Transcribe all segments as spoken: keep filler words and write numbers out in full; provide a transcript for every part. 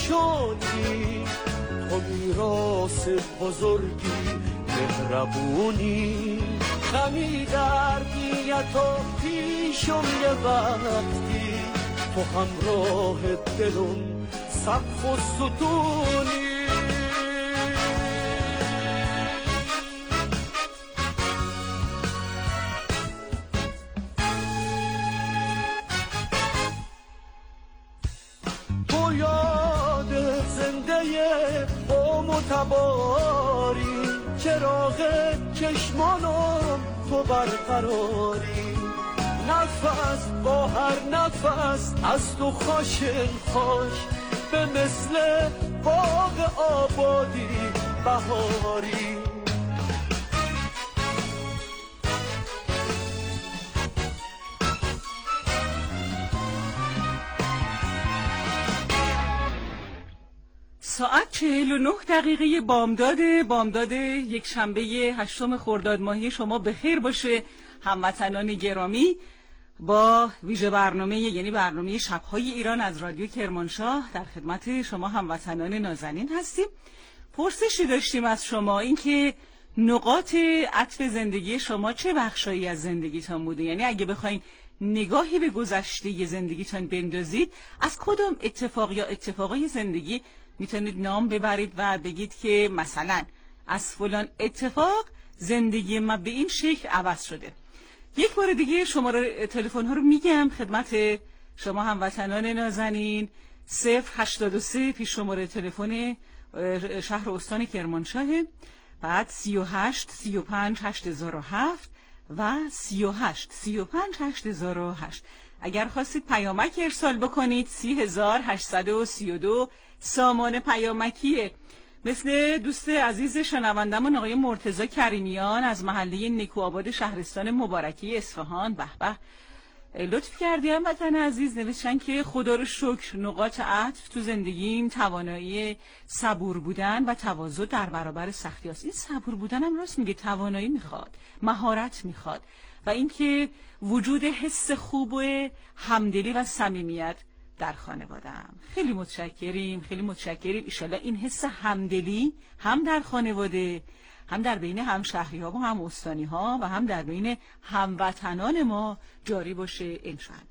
شدی، تو میراث بزرگی مهربونی، کمی دردیت و پیشم یه وقتی، تو همراه دلم سقف و ستونی. تو یاد زنده با متباری، چراغ چشمانم تو برقراری، نفس با هر نفس از تو خاشن خوش، به مثل باغ آبادی بهاری. ساعت چهل و نه دقیقه بامداد بامداد یک شنبه هشتم خرداد ماهی شما بخیر باشه هموطنان گرامی. با ویژه برنامه یعنی برنامه شب‌های ایران از رادیو کرمانشاه در خدمت شما هموطنان نازنین هستیم. پرسشی داشتیم از شما، این که نقاط عطف زندگی شما چه بخشایی از زندگیتان بوده؟ یعنی اگه بخواین نگاهی به گذشته زندگیتان بندازید، از کدام اتفاق یا اتفاقای زندگی میتونید نام ببرید و بگید که مثلا از فلان اتفاق زندگی من به این شکل عوض شده. یک بار دیگه شماره تلفن ها رو میگم خدمت شما هموطنان نازنین. صفر هشتاد و سه پیش شماره تلفن شهر و استان کرمانشاه، بعد سی و هشت سی و پنج هشت هزار و هفت و سی و هشت سی و پنج هشت هزار و هشت. اگر خواستید پیامک ارسال بکنید سی هزار هشتصد و سی و دو سامان پیامکیه. مثل دوست عزیز شنوندمون آقای مرتضی کریمیان از محله نیکوآباد شهرستان مبارکی اصفهان، به به لطف کردی هموطن عزیز، نوشتن که خدا رو شکر نقاط عطف تو زندگیم توانایی صبور بودن و تواضع در برابر سختی است. این صبور بودن هم راست میگه، توانایی میخواد، مهارت میخواد و اینکه وجود حس خوب و همدلی و صمیمیت در خانواده‌ام. خیلی متشکریم، خیلی متشکریم. ایشالا این حس همدلی هم در خانواده، هم در بین همشهری‌ها و هم استانی‌ها و هم در بین هموطنان ما جاری باشه انشاءالله.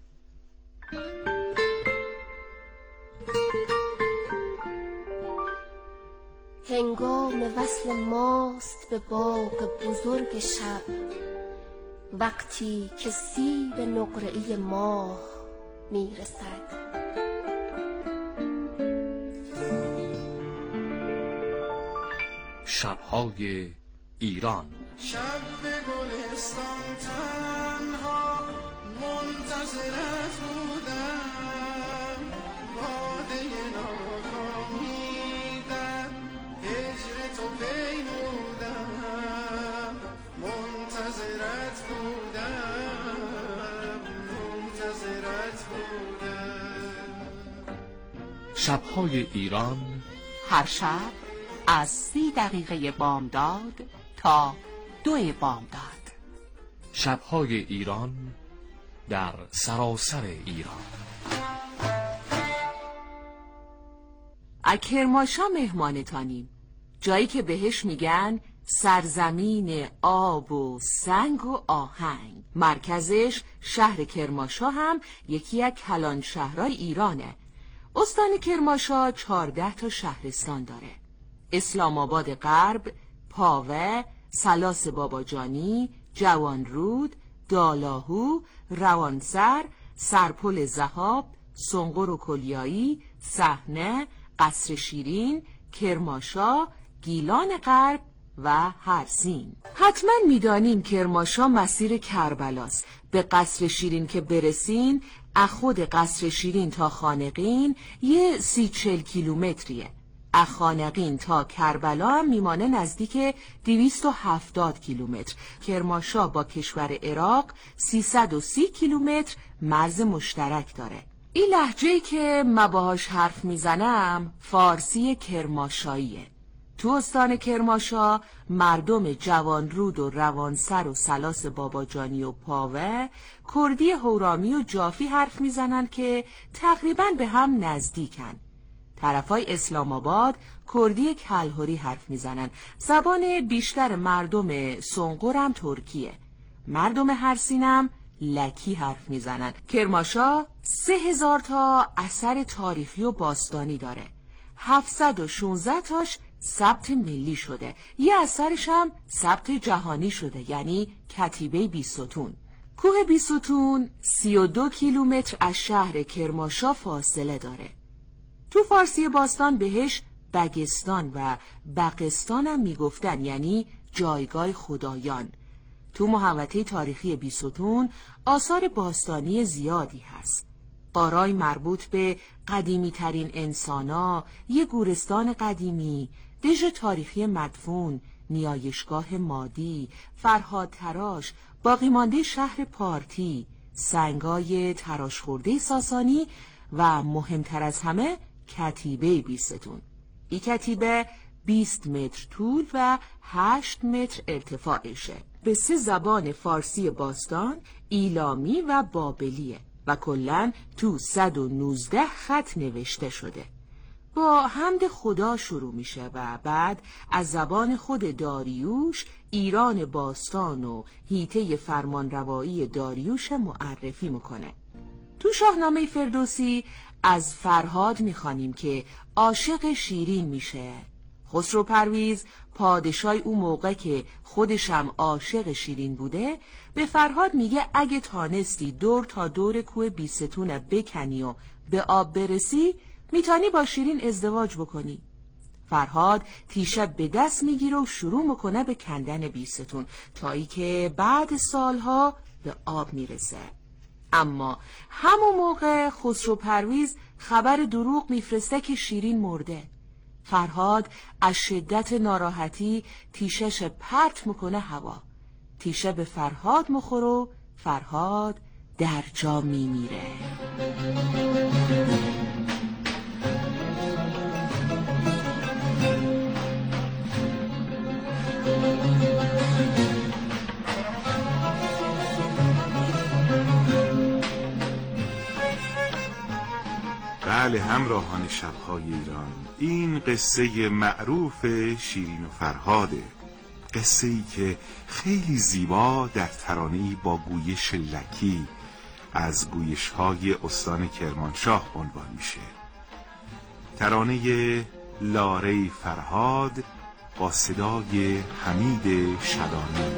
هنگام وصل ماست به باغ بزرگ شب، وقتی که سیر نقره‌ای ماه میرسد. شب‌های ایران. شب به گلستان تنها منتظرت بودم، باده ناکامی در هجر تو پیمودم، منتظرت بودم، منتظرت بودم. شب‌های ایران هر شب از سی دقیقه بامداد تا دو بامداد. شب‌های ایران در سراسر ایران. کرمانشاه مهمانتانیم، جایی که بهش میگن سرزمین آب و سنگ و آهنگ. مرکزش شهر کرمانشاه هم یکی از کلان شهرهای ایرانه. استان کرمانشاه چهارده تا شهرستان داره: اسلام آباد غرب، پاوه، سلاس باباجانی، جوانرود، دالاهو، روانسر، سرپل ذهاب، سنقر و کلیایی، صحنه، قصر شیرین، کرمانشاه، گیلان غرب و هرسین. حتما میدانیم کرمانشاه مسیر کربلاست. به قصر شیرین که برسین، از خود قصر شیرین تا خانقین یه سی چل کیلومتریه. از خانقین تا کربلا هم میمانه نزدیک دویست و هفتاد کیلومتر. کرمانشاه با کشور عراق سیصد و سی کیلومتر مرز مشترک داره. این لهجه‌ای که من باهاش حرف میزنم فارسی کرمانشاهیه. تو استان کرمانشاه مردم جوانرود و روانسر و سلاس باباجانی و پاوه کردی هورامی و جافی حرف میزنن که تقریبا به هم نزدیکن. طرفای اسلام آباد کردی کلهری حرف میزنن. زبان بیشتر مردم سنقر هم ترکیه. مردم هرسینم لکی حرف میزنن. کرمانشاه سه هزار تا اثر تاریخی و باستانی داره. هفتصد و شانزده تاش ثبت ملی شده. یه اثرش هم ثبت جهانی شده، یعنی کتیبه بیستون. کوه بیستون سی و دو کیلومتر از شهر کرمانشاه فاصله داره. تو فارسی باستان بهش بگستان و بقستان هم میگفتن، یعنی جایگاه خدایان. تو محوطه تاریخی بیستون آثار باستانی زیادی هست. غارای مربوط به قدیمی ترین انسانا، یه گورستان قدیمی، دژ تاریخی مدفون، نیایشگاه مادی، فرهاد تراش، باقی مانده شهر پارتی، سنگای تراش خورده ساسانی و مهمتر از همه کتیبه بیستون. این کتیبه بیست متر طول و هشت متر ارتفاعشه. به سه زبان فارسی باستان، ایلامی و بابلیه و کلاً تو صد و نوزده خط نوشته شده. با حمد خدا شروع میشه و بعد از زبان خود داریوش ایران باستان و هیته فرمانروایی داریوش معرفی میکنه. تو شاهنامه فردوسی از فرهاد میخوانیم که عاشق شیرین میشه. خسرو پرویز پادشاه اون موقع که خودشم عاشق شیرین بوده به فرهاد میگه اگه تانستی دور تا دور کوه بیستون بکنی و به آب برسی میتونی با شیرین ازدواج بکنی. فرهاد تیشه به دست میگیره و شروع میکنه به کندن بیستون تا ای که بعد سالها به آب میرسه. اما همون موقع خسرو پرویز خبر دروغ میفرسته که شیرین مرده. فرهاد از شدت ناراحتی تیشش پرت میکنه هوا. تیشه به فرهاد مخوره و فرهاد در جا میمیره. بله همراهان شب‌های ایران، این قصه معروف شیرین و فرهاده. قصه ای که خیلی زیبا در ترانه‌ای با گویش لکی از گویش‌های استان کرمانشاه عنوان میشه. ترانه لاره فرهاد با صدای حمید شدانی.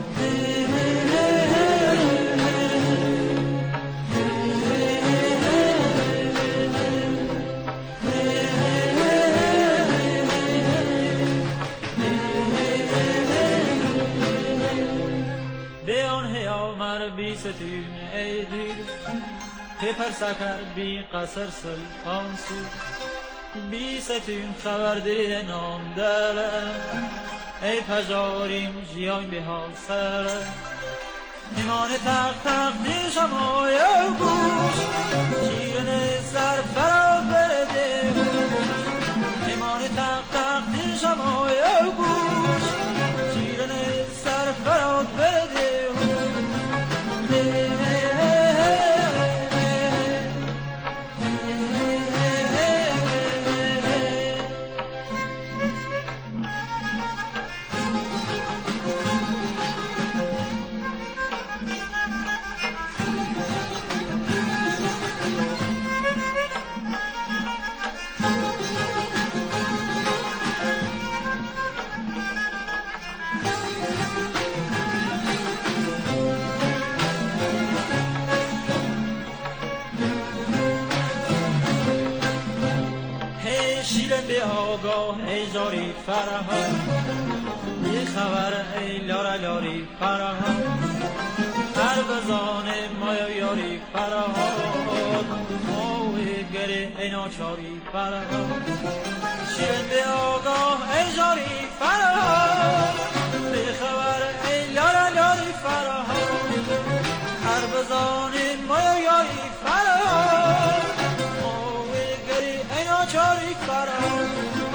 بیستون ای دیر پپر سکر بی قصر سلطان سو بیستون خبرده نام داره ای پجاریم جیان به حال سره ایمان تق تق دیشم آیا گوش شیرن سر فراد برده ایمان تق تق دیشم آیا گوش شیرن سر فراد برده ای جاری فرهاد یه خبر ای لارا لاری فرهاد هر بزانه مایا یاری فرهاد موی گره ای ناچاری فرهاد شیرین به آگاه ای جاری فرهاد یه خبر ای لارا لاری فرهاد هر بزانه مایا یاری فرهاد موی گره ای ناچاری فرهاد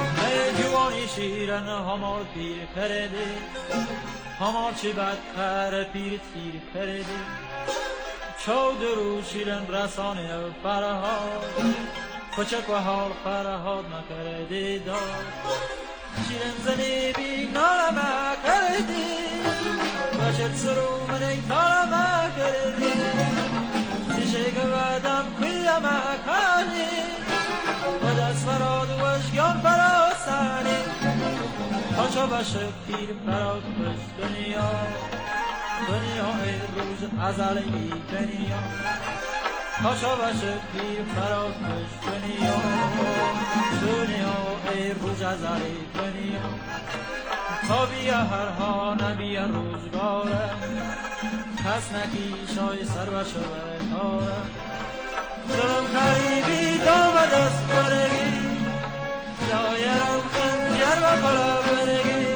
شیرن همار پیر پرده همار چه بدتر پیر تیر پرده چو درو شیرن رسانه فرهاد کوچک و حال فرهاد نکردی دار شیرین زنی بی نالم کردی باشد سرو منی تالم کردی زیشه که بدم کلیم کردی و دست فراد و اشگان فراسانی پاشا باشه پیر فراد بش دنیا دنیا ای روز ازلی دنیا پاشا باشه پیر فراد بش دنیا دنیا ای روز ازلی دنیا تا بیا هر ها نبیا روزگارم کس نکی شای سر و شبه کارم ظلم قریبی دام دست برگی دایرم خنجر و پلا برگی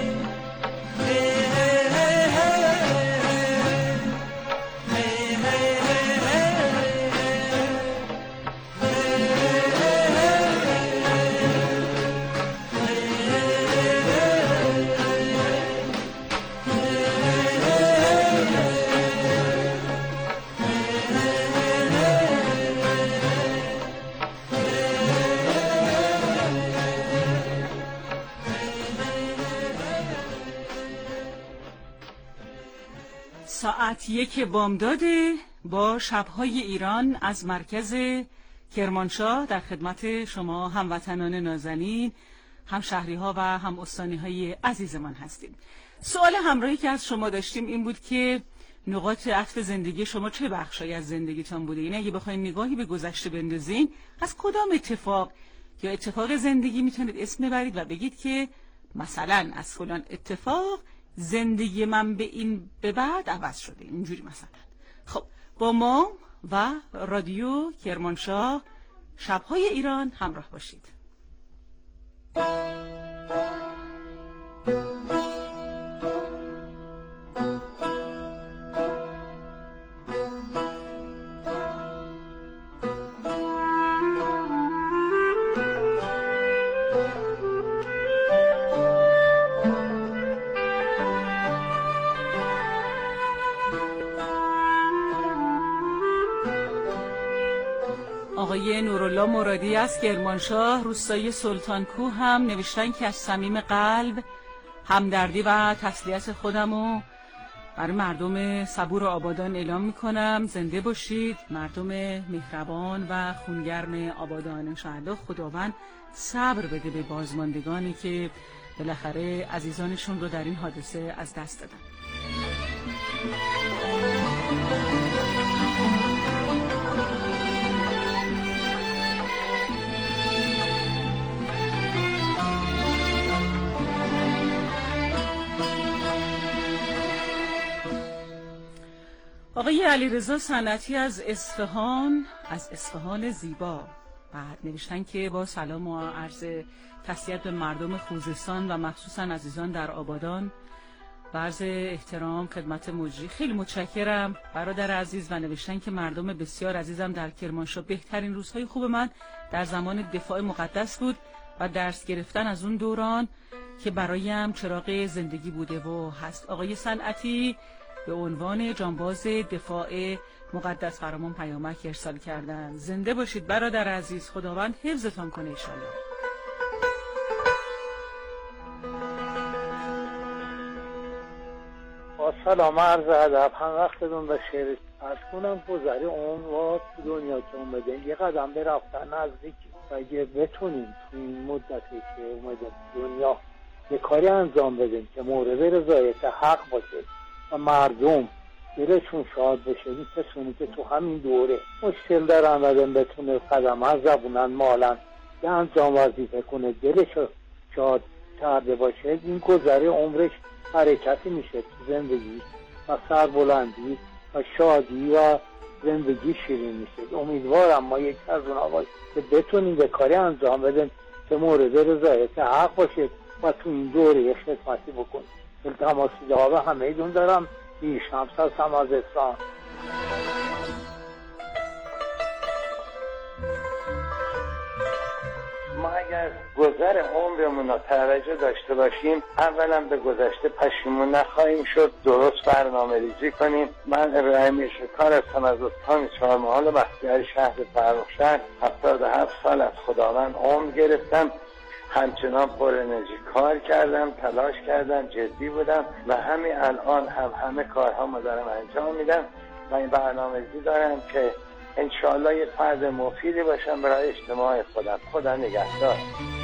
ساعت یک بامداد با شب‌های ایران از مرکز کرمانشاه در خدمت شما هموطنان نازنین، هم شهری‌ها و هم استانی‌های عزیزمان هستیم. سوال همراهی که از شما داشتیم این بود که نقاط عطف زندگی شما چه بخشایی از زندگیتان بوده؟ یعنی اگه بخواید نگاهی به گذشته بندازین، از کدام اتفاق یا اتفاق زندگی میتونید اسم ببرید و بگید که مثلا از فلان اتفاق زندگی من به این به بعد عوض شده، اینجوری مثلا. خب با ما و رادیو کرمانشاه شب‌های ایران همراه باشید. آقای نورالله مرادی از کرمانشاه روستای سلطان کوه هم نوشتن که از صمیم قلب همدردی و تسلیت خودمو برای مردم صبور و آبادان اعلام میکنم. زنده باشید مردم مهربان و خونگرم آبادان. انشاءالله خداوند صبر بده به بازماندگانی که بالاخره عزیزانشون رو در این حادثه از دست دادن. آقای علیرضا صنعتی از اصفهان، از اصفهان زیبا، بعد نوشتن که با سلام و عرض تسلیت به مردم خوزستان و مخصوصا عزیزان در آبادان و عرض احترام خدمت مجری. خیلی متشکرم برادر عزیز. و نوشتن که مردم بسیار عزیزم در کرمانشاه بهترین روزهای خوب من در زمان دفاع مقدس بود و درس گرفتن از اون دوران که برایم چراغ زندگی بوده و هست. آقای صنعتی به عنوان جانباز دفاع مقدس فرامون پیامک ارسال کردن. زنده باشید برادر عزیز، خداوند حفظتان کنه انشالله. با سلام عرض ادب، هم وقتتون بخیر. از کنم گذری عمر و دنیا که اومدیم یه قدم به رفتن نزدیک و اگه بتونیم تو این مدتی که اومدیم دنیا یه کاری انجام بدیم که مورد رضایت حق باشه و مردم دلشون شاد بشه، این کسانی که تو همین دوره مشکل دارن و دن بتونه قدم از زبونن مالن یه انجام وظیفه کنه، دلش شاد کرده باشه، این گذری عمرش حرکتی میشه تو زندگی و سربلندی و شادی و زندگی شیرین میشه. امیدوارم ما یک از اونها باشه که بتونیم به کاری انجام بدیم که مورد رضایت حق باشه و تو این دوره خدمتی بکنیم. التماس جواب همه دون دارم. بی شمس هستم از اصفهان. من اگر گذر عمرمون رو توجه داشته باشیم، اولا به گذشته پشیمون نخواهیم شد، درست برنامه ریزی کنیم. من ابراهیم شکار هستم از استان چهارمحال بختیاری شهر فرخشهر. هفتاد و هفت سال از خداوند عمر گرفتم، همچنان پر انرژی کار کردم، تلاش کردم، جدی بودم و همین الان هم همه کارهامو دارم انجام میدم و این برنامه‌ریزی دارم که انشاءالله یه فرد مفیدی باشم برای اجتماع خودم. خدا نگهدار.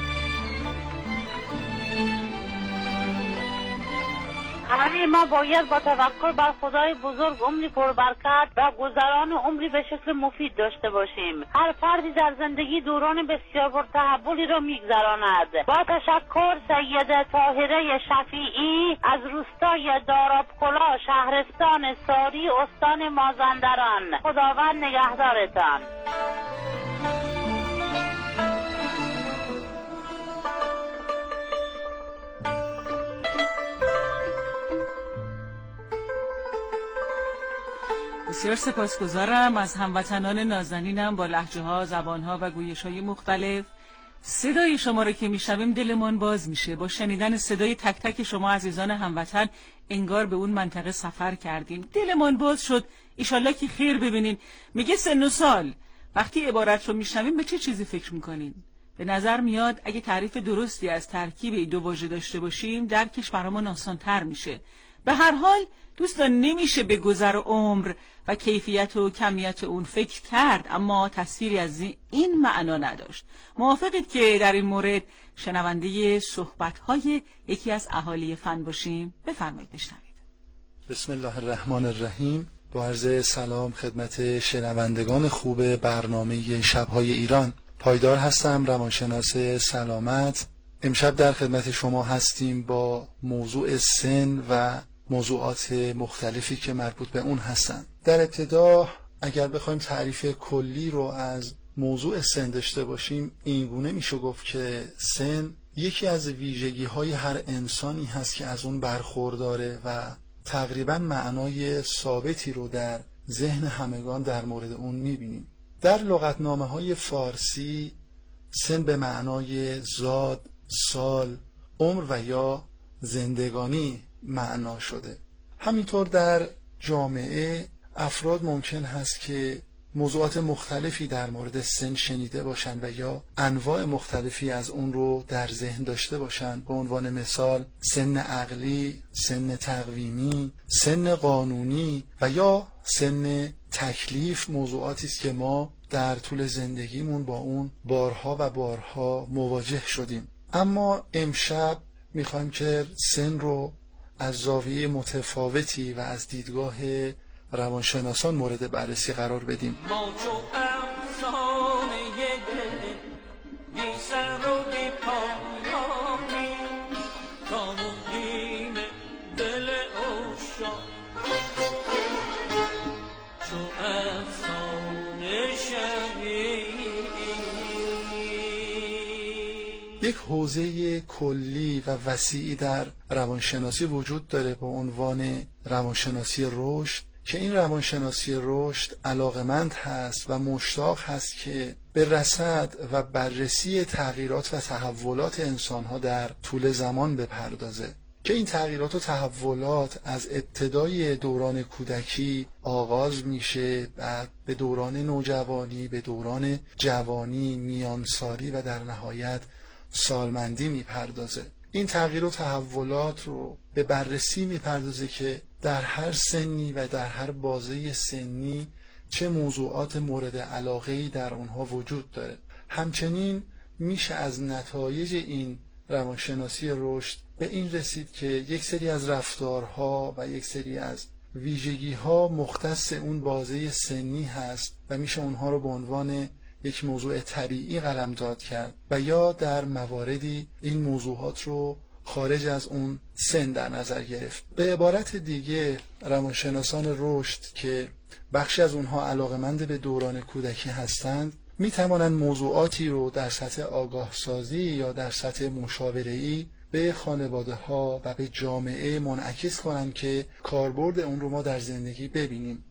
همه ما باید با توکل بر خدای بزرگ عمری پربرکت و گذران عمری به شکل مفید داشته باشیم. هر فردی در زندگی دوران بسیار پرتحولی را میگذراند. با تشکر سید طاهره شفیعی از روستای دارابکلا، شهرستان ساری، استان مازندران. خداوند نگهدارتان. بسیار سپاسگزارم از هموطنان نازنینم با لهجه ها، زبان ها و گویش های مختلف. صدای شما رو که میشنویم دلمون باز میشه. با شنیدن صدای تک تک شما عزیزان هموطن انگار به اون منطقه سفر کردیم. دلمون باز شد. ایشالله که خیر ببینین. میگه سن و سال. وقتی عبارت رو میشنویم به چه چیزی فکر میکنین؟ به نظر میاد اگه تعریف درستی از ترکیب این دو واژه داشته باشیم درکش برامون آسان‌تر میشه. به هر حال دوستان نمیشه به گذر عمر و کیفیت و کمیت اون فکر کرد، اما تصویری از این معنا نداشت. موافقید که در این مورد شنونده صحبت‌های یکی از اهالی فن باشیم؟ بفرمایید بشنوید. بسم الله الرحمن الرحیم. با عرض سلام خدمت شنوندگان خوب برنامه شب‌های ایران. پایدار هستم، روانشناس سلامت. امشب در خدمت شما هستیم با موضوع سن و موضوعات مختلفی که مربوط به اون هستن. در ابتدا اگر بخوایم تعریف کلی رو از موضوع سن داشته باشیم، اینگونه میشه گفت که سن یکی از ویژگی های هر انسانی هست که از اون برخورداره و تقریبا معنای ثابتی رو در ذهن همگان در مورد اون میبینیم. در لغتنامه های فارسی سن به معنای زاد، سال، عمر و یا زندگانی معنا شده. همینطور در جامعه افراد ممکن هست که موضوعات مختلفی در مورد سن شنیده باشند و یا انواع مختلفی از اون رو در ذهن داشته باشند. به عنوان مثال سن عقلی، سن تقویمی، سن قانونی و یا سن تکلیف موضوعاتی است که ما در طول زندگیمون با اون بارها و بارها مواجه شدیم. اما امشب میخوایم که سن رو از زاویه متفاوتی و از دیدگاه روانشناسان مورد بررسی قرار بدیم. ما چو افسانه دل بی سر و بی پایانی تا مقیم دل عشاق چو افسانه شنیدیم. یک حوزه کلی و وسیعی در روانشناسی وجود داره با عنوان روانشناسی رشد که این روانشناسی رشد علاقمند هست و مشتاق هست که به رصد و بررسی تغییرات و تحولات انسانها در طول زمان بپردازه که این تغییرات و تحولات از ابتدای دوران کودکی آغاز میشه، بعد به دوران نوجوانی، به دوران جوانی، میانسالی و در نهایت سالمندی میپردازه. این تغییر و تحولات رو به بررسی میپردازه که در هر سنی و در هر بازه سنی چه موضوعات مورد علاقه‌ای در اونها وجود داره. همچنین میشه از نتایج این روانشناسی رشد به این رسید که یک سری از رفتارها و یک سری از ویژگی‌ها مختص اون بازه سنی هست و میشه اونها رو به عنوان یک موضوع طبیعی قلمداد کرد و یا در مواردی این موضوعات رو خارج از اون سن در نظر گرفت. به عبارت دیگه روانشناسان رشد که بخشی از اونها علاقمند به دوران کودکی هستند می توانند موضوعاتی رو در سطح آگاه سازی یا در سطح مشاوره‌ای به خانواده ها و به جامعه منعکس کنند که کاربرد اون رو ما در زندگی ببینیم.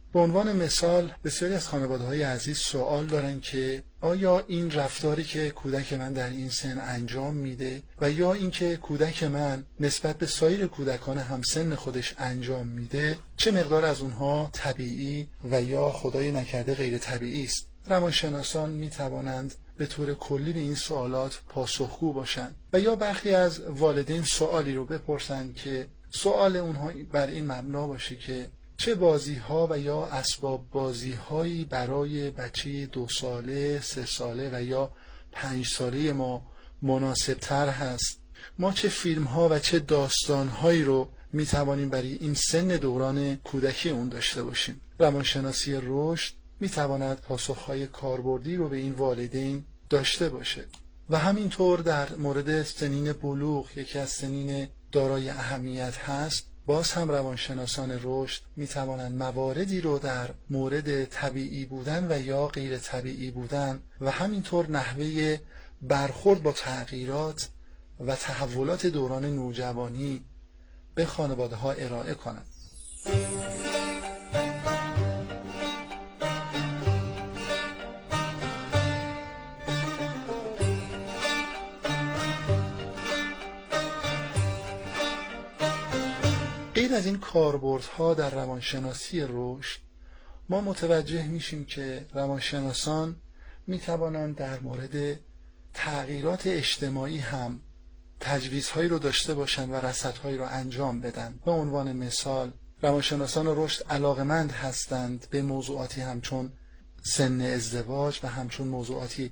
به عنوان مثال بسیاری از خانواده‌های عزیز سوال دارن که آیا این رفتاری که کودک من در این سن انجام میده و یا اینکه کودک من نسبت به سایر کودکان همسن خودش انجام میده چه مقدار از اونها طبیعی و یا خدای نکرده غیر طبیعی است. روانشناسان میتوانند به طور کلی به این سوالات پاسخگو باشند و یا برخی از والدین سوالی رو بپرسند که سوال اونها بر این مبنا باشه که چه بازی ها و یا اسباب بازی هایی برای بچه دو ساله، سه ساله و یا پنج ساله ما مناسب تر هست. ما چه فیلم ها و چه داستان هایی رو می توانیم برای این سن دوران کودکی اون داشته باشیم. روانشناسی رشد می تواند پاسخ های کاربردی رو به این والدین داشته باشه و همینطور در مورد سنین بلوغ، یکی از سنین دارای اهمیت هست، باز هم روانشناسان رشد می توانند مواردی رو در مورد طبیعی بودن و یا غیر طبیعی بودن و همینطور نحوه برخورد با تغییرات و تحولات دوران نوجوانی به خانواده ها ارائه کنند. غیر از این کاربردها در روانشناسی رشد ما متوجه میشیم که روانشناسان میتوانند در مورد تغییرات اجتماعی هم تجویزهایی رو داشته باشند و رصدهایی رو انجام بدن. به عنوان مثال روانشناسان رشد علاقمند هستند به موضوعاتی همچون سن ازدواج و همچون موضوعاتی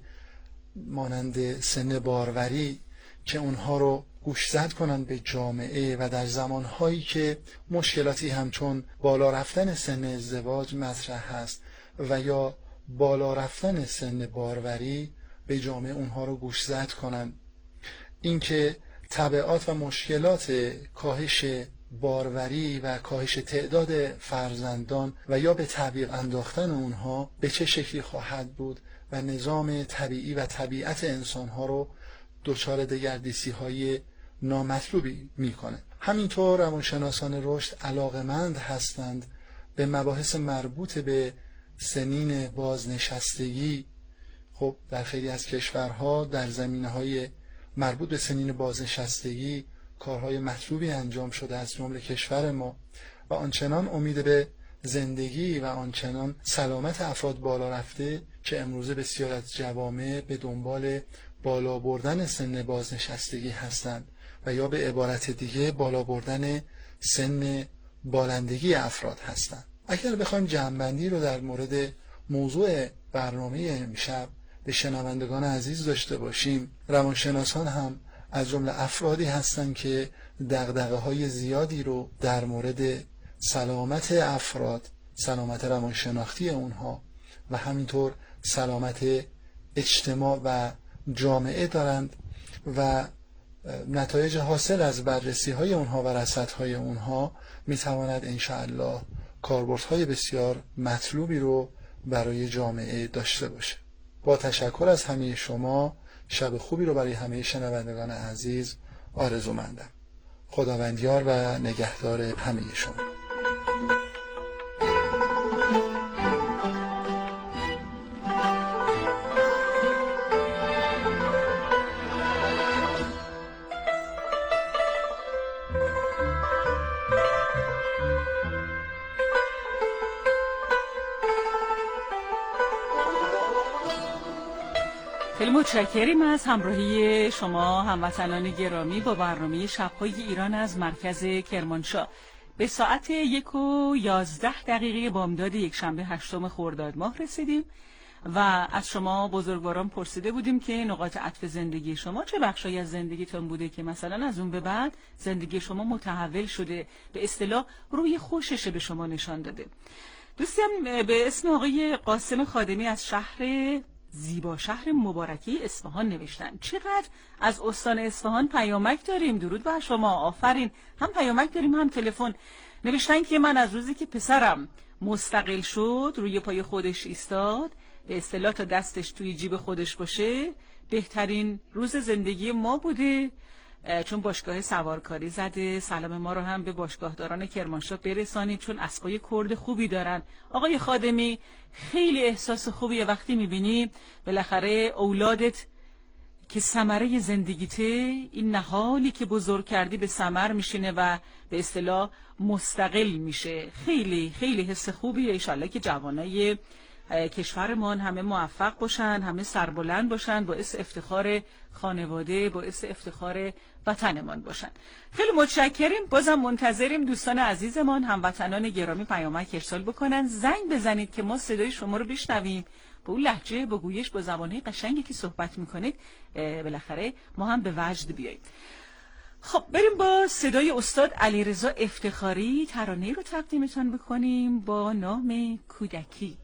مانند سن باروری که اونها رو گوشزد کنند به جامعه و در زمانهایی که مشکلاتی همچون بالا رفتن سن ازدواج مطرح هست و یا بالا رفتن سن باروری به جامعه اونها رو گوشزد کنند. اینکه تبعات و مشکلات کاهش باروری و کاهش تعداد فرزندان و یا به تعویق انداختن اونها به چه شکلی خواهد بود و نظام طبیعی و طبیعت انسانها رو دچار دگردیسی های نامطلوبی میکنه. همینطور روانشناسان رشد علاقمند هستند به مباحث مربوط به سنین بازنشستگی. خب در خیلی از کشورها در زمینه‌های مربوط به سنین بازنشستگی کارهای مطلوبی انجام شده از جمله کشور ما و آنچنان امید به زندگی و آنچنان سلامت افراد بالا رفته که امروزه بسیار از جوامع به دنبال بالا بردن سن بازنشستگی هستند و یا به عبارت دیگه بالا بردن سن بالندگی افراد هستند. اگر بخوایم جمع‌بندی رو در مورد موضوع برنامه امشب به شنوندگان عزیز داشته باشیم، روانشناسان هم از جمله افرادی هستند که دغدغه‌های زیادی رو در مورد سلامت افراد، سلامت روانشناختی اونها و همینطور سلامت اجتماع و جامعه دارند و نتایج حاصل از بررسی های اونها و رصد های اونها میتواند انشاءالله کاربردهای بسیار مطلوبی رو برای جامعه داشته باشه. با تشکر از همه شما، شب خوبی رو برای همه شنوندگان عزیز آرزومندم. خداوندیار و نگهدار همه شما. خیلی متشکریم از همراهی شما هموطنان گرامی با برنامه شب‌های ایران از مرکز کرمانشاه. به ساعت یک و یازده دقیقه بامداد یکشنبه هشتم خرداد ماه رسیدیم و از شما بزرگواران پرسیده بودیم که نقاط عطف زندگی شما چه بخشایی از زندگیتون بوده که مثلا از اون به بعد زندگی شما متحول شده، به اصطلاح روی خوشش به شما نشان داده. دوستی هم به اسم آقای قاسم خادمی از شهر زیبا شهر مبارکی اصفهان نوشتن. چقدر از استان اصفهان پیامک داریم. درود بر شما، آفرین. هم پیامک داریم هم تلفن. نوشتن که من از روزی که پسرم مستقل شد، روی پای خودش ایستاد، به اصطلاح تا دستش توی جیب خودش باشه، بهترین روز زندگی ما بوده. چون باشگاه سوارکاری زده، سلام ما رو هم به باشگاهداران کرمانشاه برسانید چون اسبای کرد خوبی دارن. آقای خادمی، خیلی احساس خوبیه وقتی میبینی بالاخره اولادت که ثمره زندگیته، این نهالی که بزرگ کردی به ثمر میشینه و به اصطلاح مستقل میشه. خیلی خیلی حس خوبیه. ان شاءالله که جوانای کشورمان همه موفق باشن، همه سربلند باشن، باعث افتخار خانواده، باعث افتخار وطنمان باشن. خیلی متشکریم. بازم منتظریم دوستان عزیزمان، هموطنان گرامی پیامک ارسال بکنن، زنگ بزنید که ما صدای شما رو بشنویم. با اون لهجه، با گویش، با زبانه قشنگی که صحبت میکنید بالاخره ما هم به وجد بیاییم. خب بریم با صدای استاد علیرضا افتخاری ترانه‌ای رو تقدیمتان بکنیم با نام کودکی.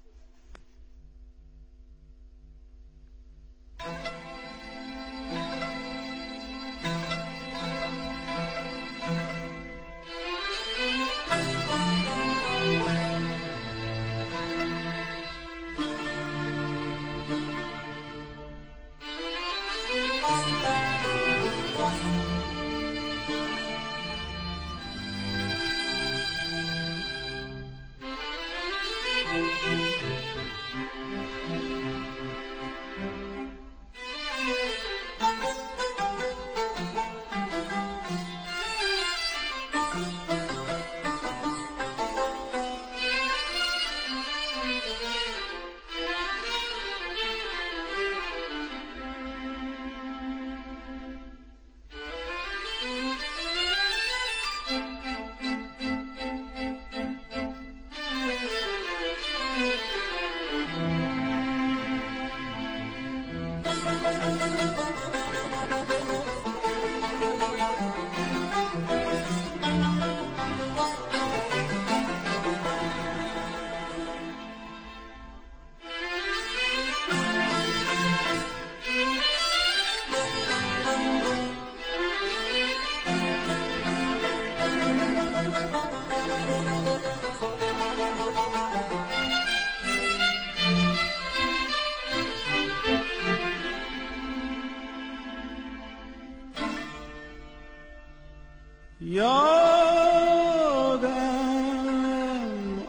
یادم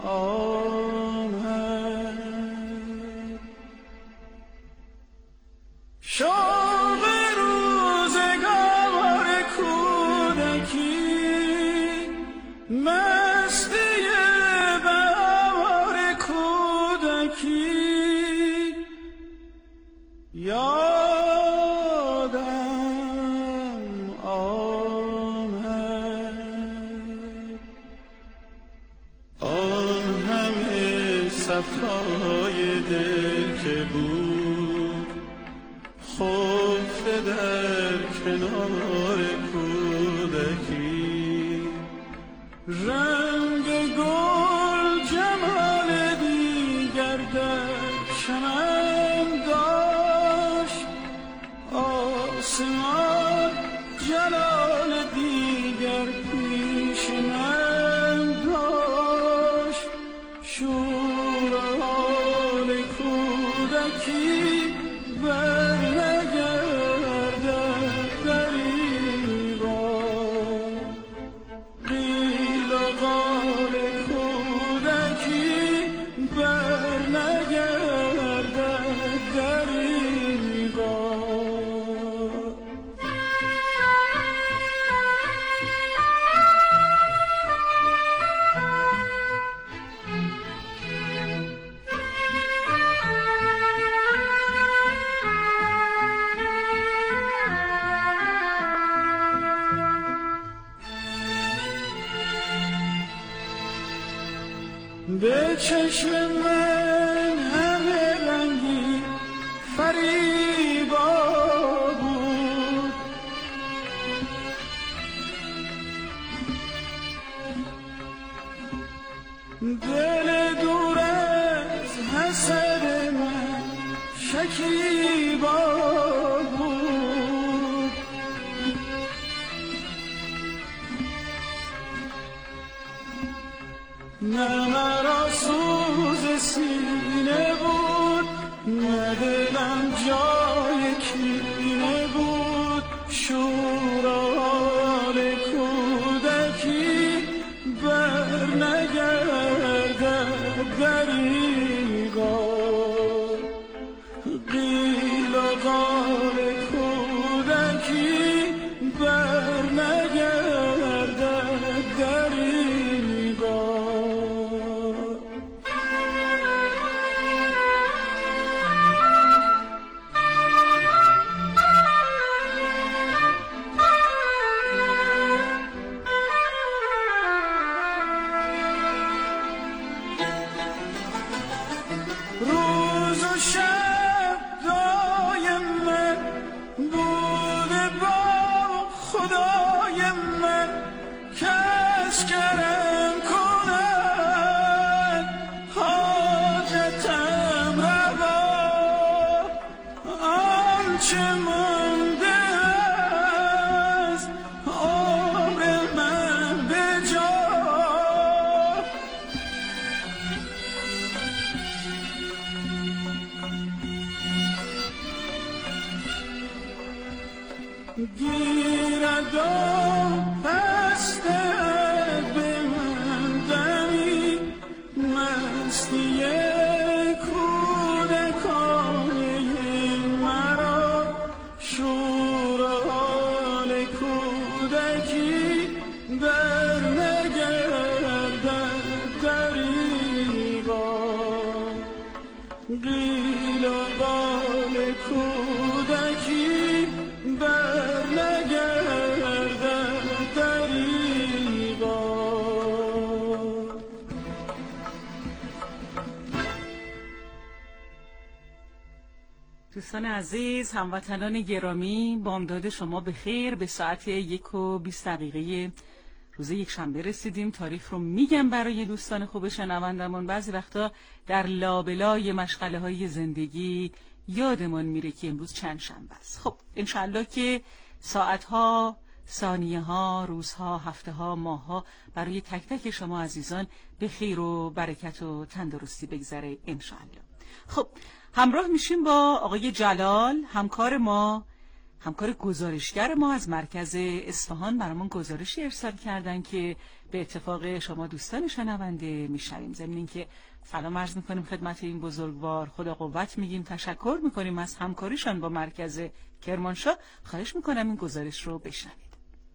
آمد شوق روزگار کودکی، مستی بهار کودکی. یادم آمد آن همه صفای دل که بود خفته در کنار کودکی. رنگ گل جمال دیگر در چمن داشت، آسمان جلال دیگر پیش من داشت. شور حال کودکی بر نگردد دریغا، قیل و قال کودکی بر نگردد دریغا. به چشم من همه رنگی فریبا بود، دل دور از حسد من شکیبا بود. نه مرا سوز سینه بود، نه دلم جای کینه بود. شور خدای من کس کرم کند حاجتم روا آنچه مانده از عمر من به جا گیرد و پستد به من دمی مستی کودکانه مرا شور و حال کودکی بر نگردد دریغا قیل و بال کودکی بر نگردد دریغا. دوستان عزیز، هموطنان گرامی، بامداد شما به خیر. به ساعت یک و بیست دقیقه روز یک شنبه رسیدیم. تاریخ رو میگم برای دوستان خوب شنوندمون. بعضی وقتا در لابلای مشغله های زندگی یادمون میره که امروز چند شنبه است. خب انشالله که ساعتها، ثانیه ها، روزها، هفته ها، ماه ها برای تک تک شما عزیزان به خیر و برکت و تندرستی بگذره انشالله. خب همراه میشیم با آقای جلال، همکار ما، همکار گزارشگر ما از مرکز اصفهان. برامون گزارشی ارسال کردن که به اتفاق شما دوستان شنونده میشنویم. ضمن اینکه سلام عرض میکنیم خدمت این بزرگوار، خدا قوت میگیم، تشکر میکنیم از همکاریشان با مرکز کرمانشاه. خواهش میکنم این گزارش رو بشنوید.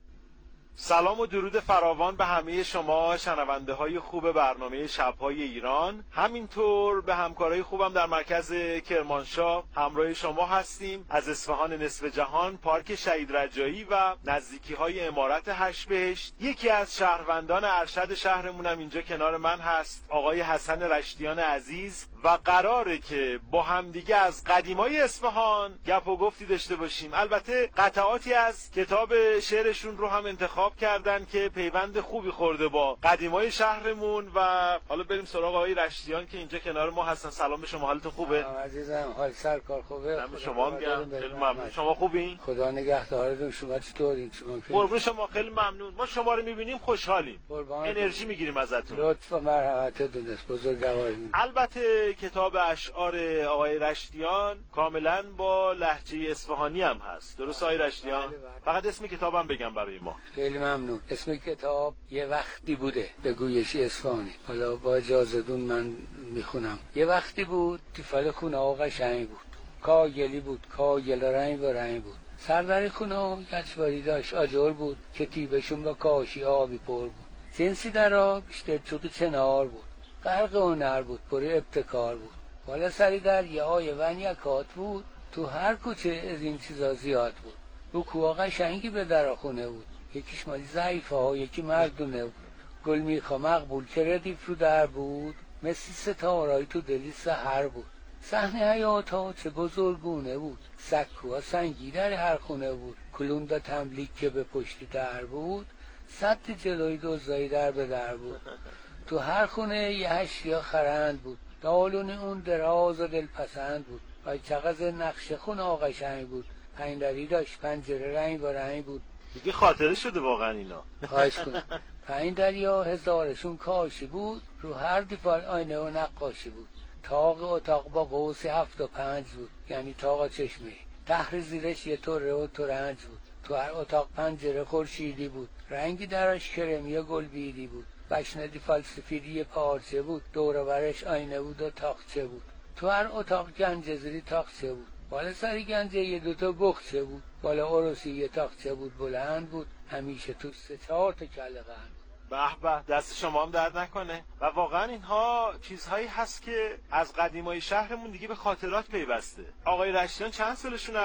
سلام و درود فراوان به همه شما شنونده های خوب برنامه شب‌های ایران، همینطور به همکارای خوبم در مرکز کرمانشاه. همراه شما هستیم از اصفهان نصف جهان، پارک شهید رجایی و نزدیکی های امارت هشت بهشت. یکی از شهروندان ارشد شهرمونم اینجا کنار من هست، آقای حسن رشتیان عزیز، و قراره که با همدیگه از قدیمای اصفهان گپ و گفتی داشته باشیم. البته قطعاتی از کتاب شعرشون رو هم انتخاب کردن که پیوند خوبی خورده با قدیمای شهرمون. و حالا بریم سراغ آقای رشتیان که اینجا کنار ما هستن. سلام به شما، حالتون خوبه؟ عزیزم، حال سرکار خوبه؟ دم شما هم گرم، خیلی ممنون. شما خوبین؟ خدا نگهدارتون. شما چطورین؟ شما قربون شما، خیلی ممنون. ما شما رو میبینیم خوشحالیم، انرژی میگیریم ازتون. لطف و مرحمتتون است، بزرگوارید. البته کتاب اشعار آقای رشتیان کاملا با لهجه اصفهانی هم هست، درست آقای رشتیان؟ فقط اسم کتابم بگم برای ما. خیلی ممنون. اسم کتاب یه وقتی بوده به گویشی اصفهانی. حالا با اجازهتون من میخونم. یه وقتی بود تیفال خونه ها قشنگ بود، کاگلی بود، کاگل رنگ و رنگ بود. سردر خونه ها گچباری داشت، آجر بود که تیبشون با کاشی آبی پر بود. جنسی در آب بیشتر چوق چنار بود، غرق هنر بود، پر ابتکار بود. بالا سری در یه های ونیکات بود، تو هر کوچه از این چیزا زیاد بود. رو کوها قشنگی به در خونه بود، یکیش مالی ضعیفه ها، یکی مردونه بود. گل میخوا مقبول که ردیف رو در بود، مثل ستاره‌ای تو دلی سحر بود. صحنه حیات ها چه بزرگونه بود، سکوها سنگی در هر خونه بود. کلوندا تملیک که به پشت در بود، صد جلوی دوزایی در به در بود. تو هر خونه یه هشیا خرند بود، دالون اون دراز و دلپسند بود. پای چقز نقش خونه قشنگ بود، پنجدری داشت، پنجره رنگ و رنگ بود. دیگه خاطره شده واقعا اینا. خواهش کنم. پنج دریا هزارشون کاشی بود، رو هر دیوار آینه و نقاشی بود. تاق اتاق با قوسی هفت و پنج بود، یعنی تاق چشمه. تحر زیرش یه طره و ترنج بود. تو هر اتاق پنجره خورشیدی بود، رنگی درش کرمی و گلبیری بود. بشنه دیوار سفیدی پارچه بود، دور برش آینه بود و تاقچه بود. تو هر اتاق گنج زیری تاقچه بود، بالا سری گنجه یه دوتا بخچه بود. بالا عروسی یه تاقچه بود، بلند بود، همیشه تو سه چهار تا کله قند. به به، دست شما هم درد نکنه. و واقعا اینها چیزهایی هست که از قدیمای شهرمون دیگه به خاطرات پیوسته. آقای رشتیان چند سالشونه الان؟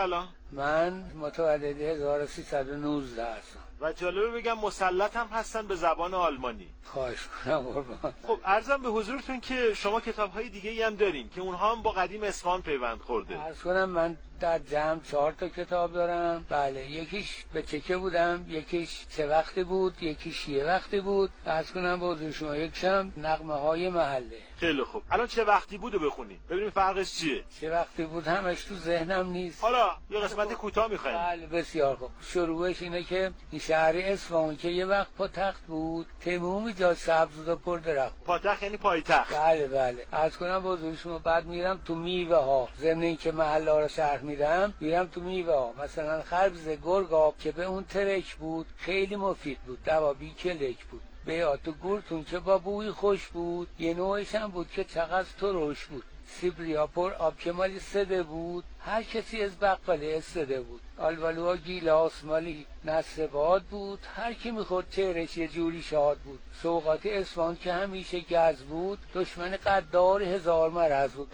من متولد هزار و سیصد و نوزده هستم. و جالبه بگم مسلط هم هستن به زبان آلمانی. خواهش کنم قربان. خب عرضم به حضورتون که شما کتاب‌های دیگه‌ای هم دارین که اونها هم با قدیم اصفهان پیوند خورده. عرض کنم من در جمع چهار تا کتاب دارم. بله، یکیش به چکه بودم، یکیش چه وقتی بود، یکیش یه وقتی بود. عرض کنم با حضور شما یکشم نغمه های محله. خیلی خوب. الان چه وقتی بودو بخونیم ببینیم فرقش چیه. چه وقتی بود همش تو ذهنم نیست. حالا یه قسمت کوتاه می‌خوایم. بله بسیار خوب. شروعش اینه که این شهر اصفهان که یه وقت پاتخت بود، تمام جا سبز و پر درخت. پاتخت یعنی پایتخت. بله بله. عرض کنم با حضور شما بعد میرم تو میوه ها. ضمن اینکه محله ها رو شهر میرم، میرم تو میوه ها. مثلا خربز گرگاب که به اون ترک بود، خیلی مفید بود. دوابی کلک بود. بیات و گورتون که با بوی خوش بود. یه نوعش هم بود که چقدر ترش بود. سیبریا پر آب که مالی سده بود. هر کسی از بقاله استده بود. آلوالوها گیلاس مالی نصبات بود. هر کی میخورد چهرش یه جوری شاد بود. سوغات اصفهان که همیشه گز بود. دشمن قدار هزار مرز بود.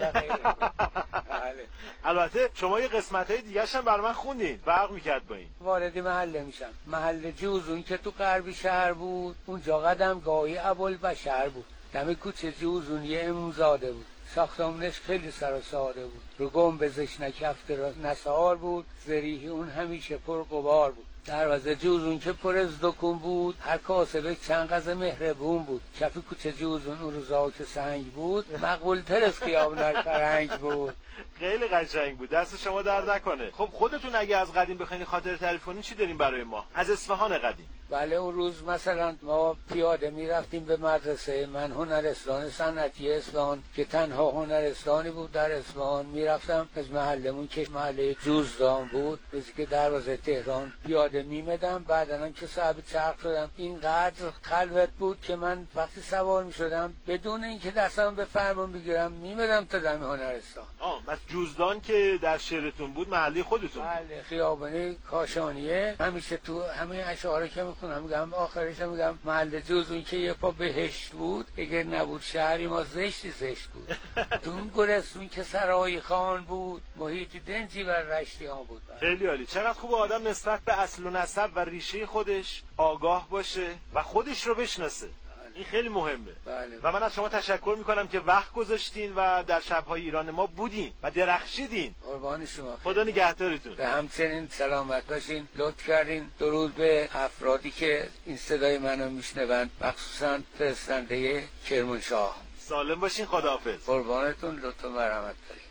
بله. البته شما یه قسمت‌های دیگه‌ش هم برای من خوندین. فرق می‌کرد با این. وارد محله میشم. محله جوزون که تو غربی شهر بود. اونجا قدمگاهی ابوالبشر بود. دم کوچه جوزون یه امامزاده بود. ساختمونش خیلی سر و ساده بود. رو گنبزش نکفته نسار بود. زریحی اون همیشه پر غبار بود. دروازه جوزون که پر از دکون بود. هر کاسبه چند قز مهربون بود. کف کوچه جوزون اون روزا که سنگ بود. مقبول تر از خیابون فرنگ بود. خیلی قشنگ بود. دست شما درد نکنه. خب خودتون اگه از قدیم بخواید خاطره تعریف کنین چی دارین برای ما از اصفهان قدیم؟ بله اون روز مثلا ما پیاده می رفتیم به مدرسه. من هنرستان صنعتی اصفهان که تنها هنرستانی بود در اصفهان می رفتم از محلمون که محله جوزدان بود بزی که دروازه تهران پیاده می مدم. بعدن که صاحب چرخ شدم اینقدر خلوت بود که من وقتی سوار می شدم بدون اینکه دستم به فرمون بگیرم می مدم تا دم هنرستان. آه بس جوزدان که در شهرتون بود محله خودتون؟ بله خیابان کاشانیه. همیشه تو همه اشعار که میخونم میگم آخرش میگم محله جوزون که یه پا بهشت بود اگر نبود شهری ما زشتی زشت بود. تو اون گلستون که سرای خان بود محیطی دنجی و رشتی ها بود. خیلی عالی. چقدر خوب آدم نسبت به اصل و نسب و ریشه خودش آگاه باشه و خودش رو بشناسه. این خیلی مهمه. بله. و من از شما تشکر میکنم که وقت گذاشتین و در شب‌های ایران ما بودین و درخشیدین. قربان شما. خدا نگهدارتون. به همچنین سلامت باشین. لطف کردین. درود به افرادی که این صدای منو میشنوند، مخصوصا فرستنده کرمانشاه. سالم باشین. خداحافظ. قربانتون. لطف و مرحمت دارین.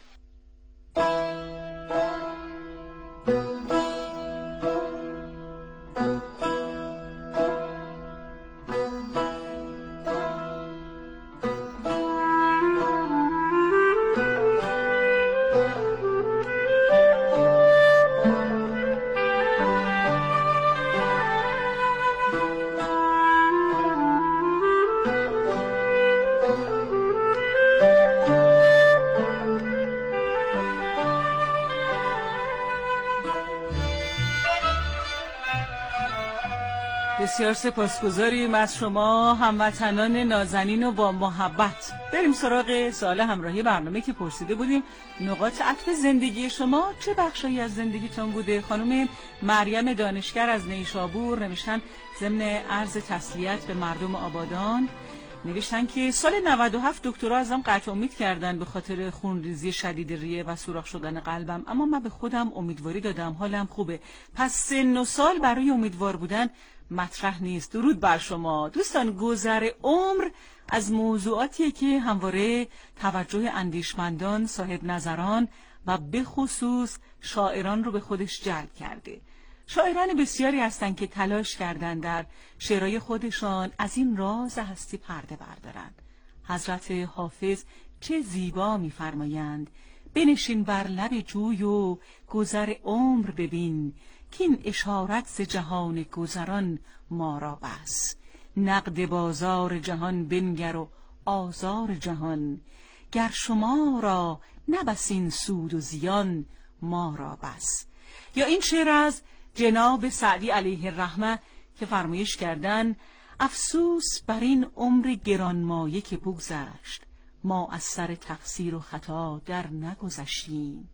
بسیار سپاسگزاریم از شما هموطنان نازنین و با محبت. بریم سراغ سوال همراهی برنامه که پرسیده بودیم نقاط عطف زندگی شما چه بخشایی از زندگیتون بوده. خانم مریم دانشگر از نیشابور نوشتن ضمن عرض تسلیت به مردم آبادان، نوشتن که سال نود و هفت دکترها ازم قطع امید کردن به خاطر خونریزی شدید ریه و سوراخ شدن قلبم، اما من به خودم امیدواری دادم حالم خوبه. پس سن و سال برای امیدوار بودن مطرح نیست. درود بر شما. دوستان گذر عمر از موضوعاتیه که همواره توجه اندیشمندان، صاحب نظران و به خصوص شاعران رو به خودش جلب کرده. شاعران بسیاری هستند که تلاش کردند در شعرهای خودشان از این راز هستی پرده بردارن. حضرت حافظ چه زیبا می‌فرمایند: بنشین بر لب جوی و گذر عمر ببین، که این اشارت ز جهان گذران ما را بس. نقد بازار جهان بنگر و آزار جهان، گر شما را نبسین سود و زیان ما را بس. یا این شعر از جناب سعدی علیه الرحمه که فرمایش کردن: افسوس بر این عمر گرانمایه که بگذشت، ما از سر تقصیر و خطا در نگذشتیم.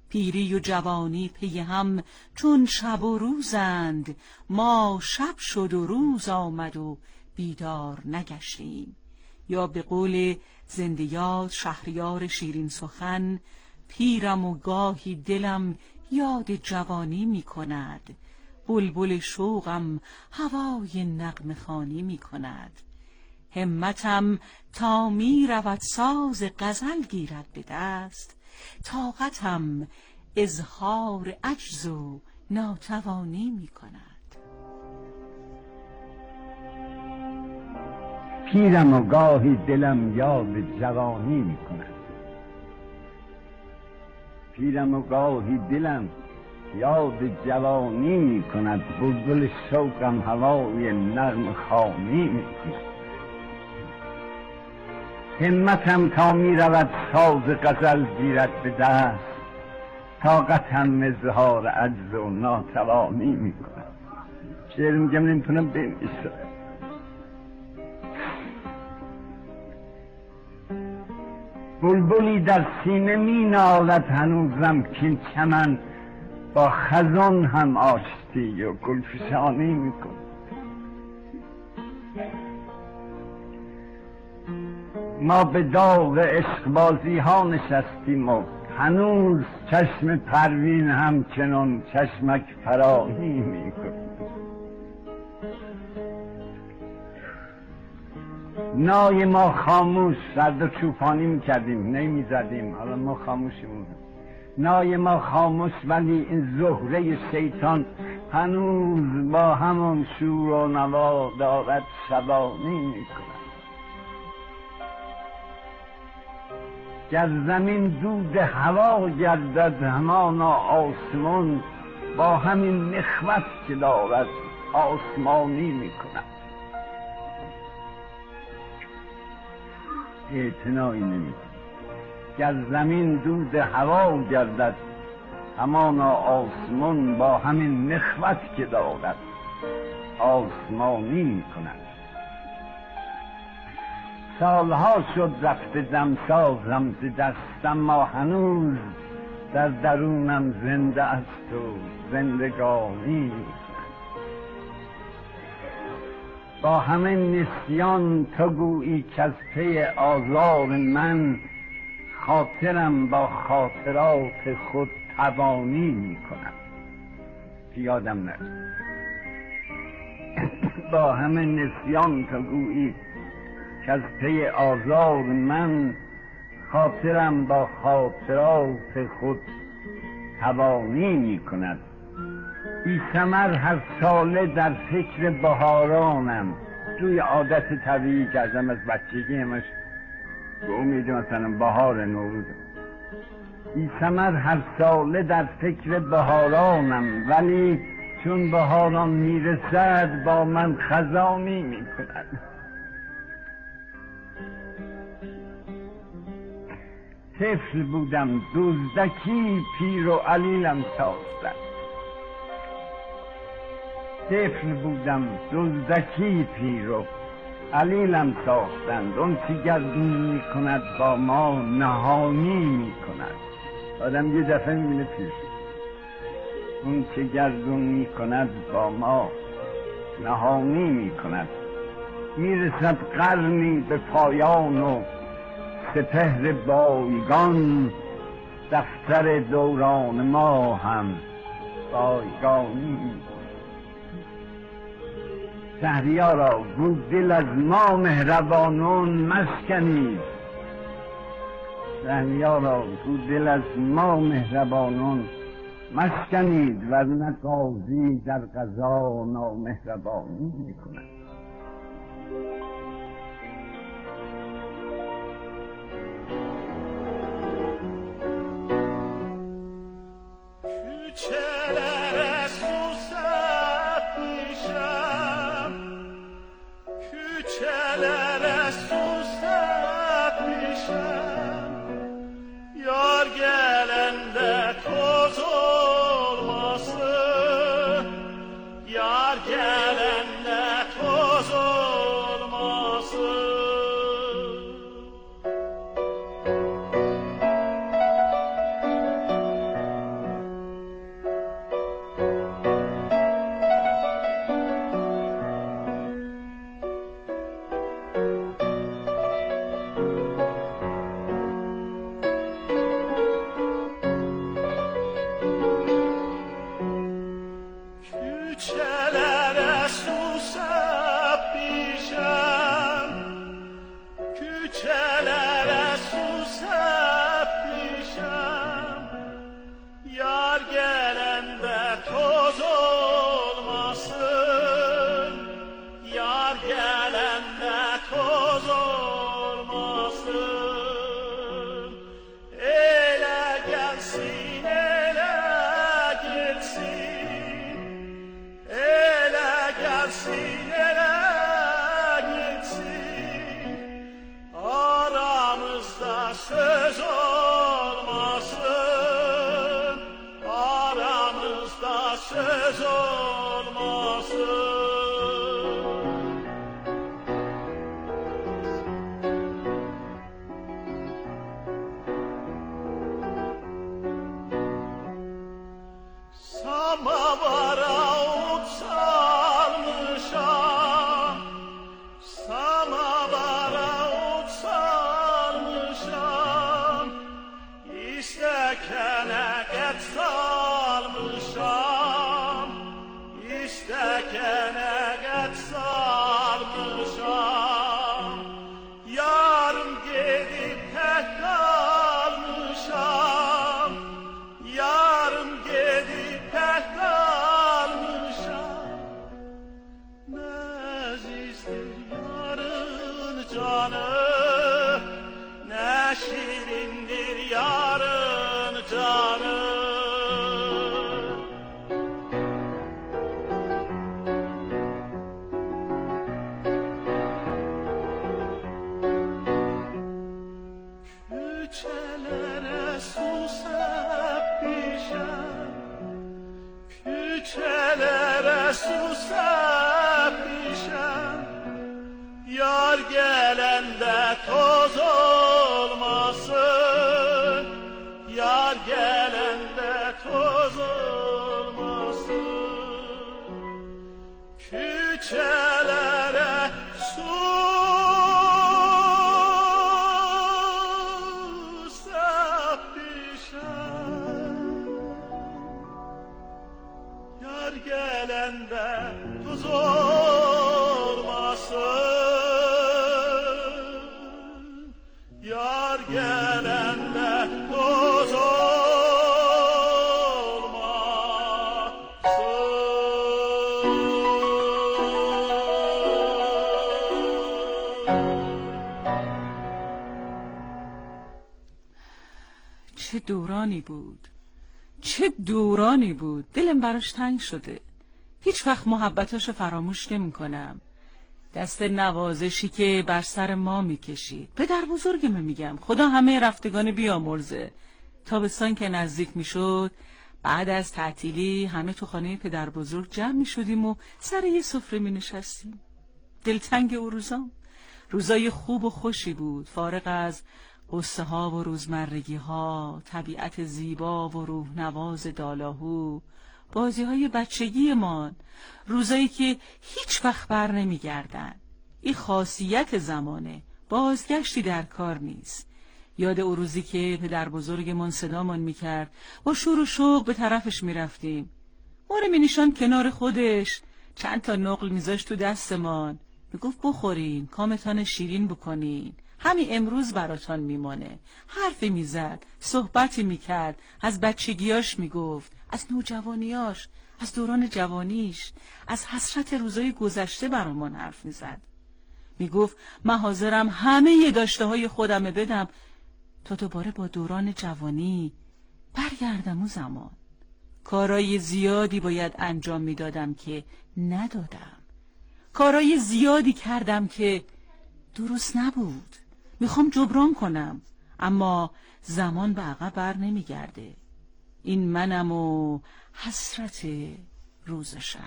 پیری و جوانی پی هم چون شب و روزند، ما شب شد و روز آمد و بیدار نگشتیم. یا به قول زنده یاد شهریار شیرین سخن، پیرم و گاهی دلم یاد جوانی می کند، بلبل شوقم هوای نغمه خوانی می کند. همتم تا می رود ساز غزل گیرد به دست، طاقتم اظهار عجز و ناتوانی می کند. پیرم و گاهی دلم یاد جوانی می کند، پیرم و گاهی دلم یاد جوانی می کند، بلبل شوقم هوای نغمه خوانی می کند. همتم تا می رود ساز غزل گیرد به دست، طاقتم اظهار عجز و ناتوانی می کند. شعر میگم نمیتونم بنویسم. بلبلی در سینه می نالد هنوزم کین چمن، با خزان هم آشتی و گلفشانی می کند. ما به داغ عشقبازی ها نشستیم و هنوز چشم پروین همچنان چشمک فرانی می کند. نای ما خاموش، سرد و چوپانی می کردیم نمی زدیم، حالا ما خاموشیم. نای ما خاموش ولی این زهره شیطان هنوز با همون شور و نوا دارد شبانی می کند. گر زمین دود هوا گردد همانا آسمان، با همین نخوت که دارد آسمانی می کند. اعتنایی نمی کند. گر زمین دود هوا گردد همانا آسمان، با همین نخوت که دارد آسمانی می کند. سالها شد رفته دمسازم ز دستم، ما هنوز در درونم زنده است و زندگانی می کند. با همه نسیان تو گویی که از پی آزار من، خاطرم با خاطرات خود توانی می کند. یادم نرد با همه نسیان تو گویی که از پی آزار من، خاطرم با خاطرات خود توانی می کند. بی ثمر هر ساله در فکر بهارانم، روی عادت طبیعی کردم از بچگی همش به امید مثلا بهار نوروز. بی ثمر هر ساله در فکر بهارانم، ولی چون بهاران میرسد با من خزانی می کند. طفل بودم دزدکی پیر و علیلم ساختند، طفل بودم دزدکی پیر و علیلم ساختند. اون چی گردون می کند با ما نهانی می کند. آدم یه دفعه می بینه پیر شد. اون چی گردون می کند با ما نهانی می کند. می رسد قرنی به پایان و سپهر بایگان، دفتر دوران ما هم بایگانی می کند. شهریارا گو دل از ما مهربانون مشکنید، شهریارا گو دل از ما مهربانون مشکنید، ورنه قاضی در قضا نامهربانی می کند. Küçelere susap pişem, küçelere susap pişem, yar gelende toz olmasın, yar gelende toz olmasın. Ele gelsin, ele gitsin, ele gelsin, ele gitsin. Aramızda söz olmasın, aramızda söz olmasın. Samavara ot salmışam, samavara ot salmışam, istekene et salmışam, istekene et salmışam. Yarım gedip tek kalmışam, yarım gedip tek kalmışam. Nezizdir yarın canı, ne şirindir yarın canı. Küçelere susap pişem, küçelere susap pişem, yar gelende toz olmasın, yar gelende toz olmasın. Küçelere susap pişem, yar gelende toz olmasın, yar gelende toz چه دورانی بود، چه دورانی بود. دلم براش تنگ شده. هیچ وقت محبتاشو فراموش نمی کنم. دست نوازشی که بر سر ما میکشید. پدر بزرگم میگم، خدا همه رفتگان بیامرزه. تابستان که نزدیک میشد، بعد از تعطیلی همه تو خانه پدر بزرگ جمع میشدیم و سر یه سفره می نشستیم. دلتنگ او روزام. روزای خوب و خوشی بود، فارغ از قصه ها و روزمرگی ها، طبیعت زیبا و روح نواز دالاهو، بازی های بچگی من، روزایی که هیچ وقت بر نمی گردن. این خاصیت زمانه، بازگشتی در کار نیست. یاد او روزی که پدر بزرگمان صدامان می کرد، با شور و شوق به طرفش می رفتیم. ما رو می نشاند کنار خودش، چند تا نقل می زاشت تو دستمان، می گفت بخورین، کامتان شیرین بکنین، همین امروز براتان میمانه. حرفی میزد، صحبتی میکرد، از بچگیاش میگفت، از نوجوانیاش، از دوران جوانیش، از حسرت روزای گذشته برامون حرف میزد. میگفت من حاضرم همه داشته های خودمه بدم تا دوباره با دوران جوانی برگردم اون زمان. کارای زیادی باید انجام میدادم که ندادم. کارای زیادی کردم که درست نبود. میخوام جبران کنم، اما زمان به عقب بر نمیگرده. این منم و حسرت روز شب.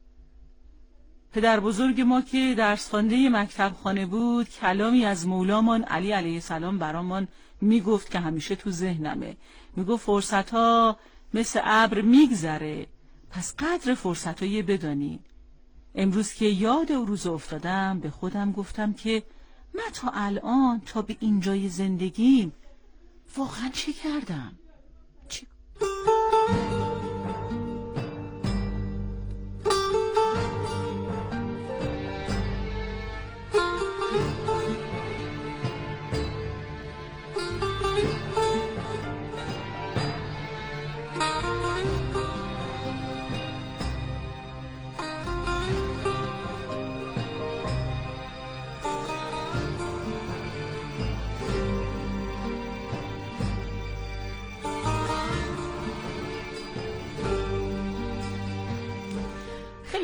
پدر بزرگ ما که درس خوانده مکتب خانه بود، کلامی از مولامان علی علیه السلام برامان میگفت که همیشه تو ذهنمه. میگفت فرصت ها مثل ابر میگذره، پس قدر فرصت های بدانین. امروز که یاد او روز افتادم، به خودم گفتم که من تا الان، تا به اینجای زندگیم واقعا چه کردم؟ چه...